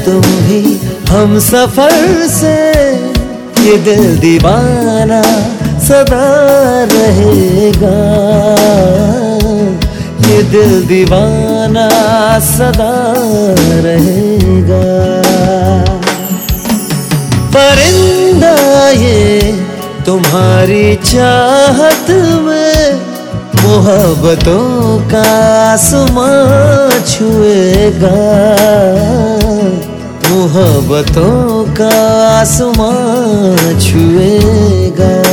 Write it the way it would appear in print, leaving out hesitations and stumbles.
तुम भी हम सफर से, ये दिल दीवाना सदा रहेगा, ये दिल दीवाना सदा रहेगा। परिंदा ये तुम्हारी चाहत में मोहब्बतों का आसमां छुएगा, मोहब्बतों का आसमां छुएगा।